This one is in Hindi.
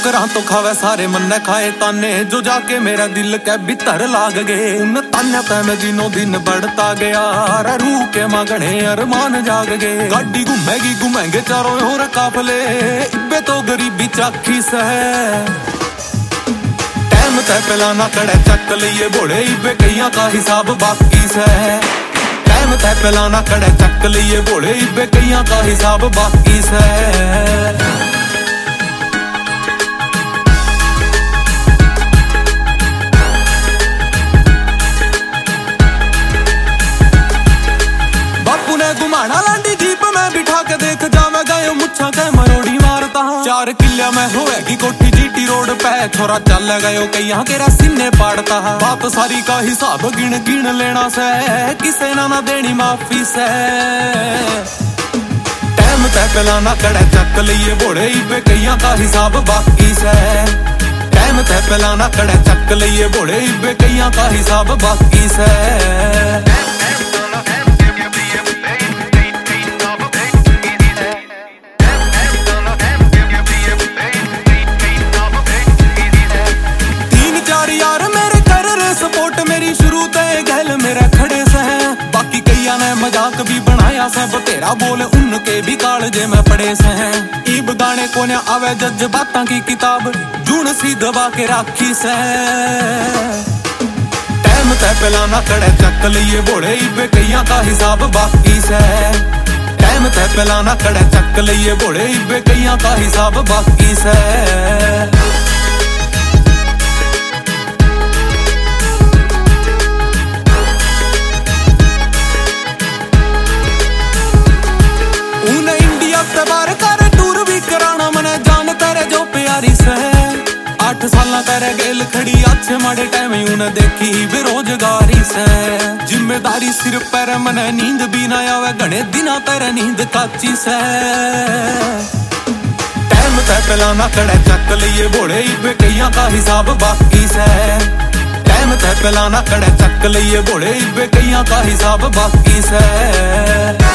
तरह तो खावे सारे मन खाए ताने, जो जाके मेरा दिल के भीतर लाग गए। उन ताने पे मैं दिनों दिन बढ़ता गया, रूह के मगने अरमान जाग गए। गाड़ी घूमेगी घूमेंगे चारों ओर काफले, इब्बे तो गरीबी चाखी से टाइम तय पिलाना कड़े चक लिए बोले, इब्बे कईया का हिसाब बाकी से। टाइम तय पिलाना कड़े चक लिए बोले, इब्बे कईया का हिसाब बाकी से। बापू ने घुमाना लांडी जीप में बिठा के देख जावे गए, मुच्छा के मरोड़ी मारता 4 किले में होएगी कोठी जीटी रोड पे, छोरा चल गयो कहीं के सीने पाड़ता। बात सारी का हिसाब गिन गिन लेना से, किसे ना देनी माफी से। टाइम तय पिलाना कड़े चक लिए बोले, इब्बे कईया का हिसाब बाकी से। टाइम तय पिलाना कड़े चक लिए बोले, इब्बे कईया का हिसाब बाकी से। यार मेरे कर रे सपोर्ट, मेरी शुरू ते गैल मेरे खड़े से हैं। बाकी कईया ने मजाक भी बनाया से, बतेरा बोले उनके भी कालजे में पड़े से हैं। इब गाने को न आवे जज बातां की किताब, जून सी दबा के राखी से। टाइम तय पिलाना कड़े चक लिए बोले, इब्बे कईया का हिसाब बाकी से। टाइम तय पिलाना कड़े चक लिए बोले, इब्बे कईया का हिसाब बाकी से। बार कर टूर भी कराना मने जान तेरे जो प्यारी से। 8 साल तेरे गेल खड़ी अच्छे माड़े टाइम उन्हें देखी बेरोजगारी से। जिम्मेदारी सिर पर मने नींद भी ना आवे, घने दिना तेरे नींद काची से। टाइम तय पिलाना कड़े चक लिए बोले, इब्बे कईया का हिसाब बाकी से। टाइम तय पिलाना कड़े चक लिए बोले, इब्बे कईया का हिसाब बाकी से।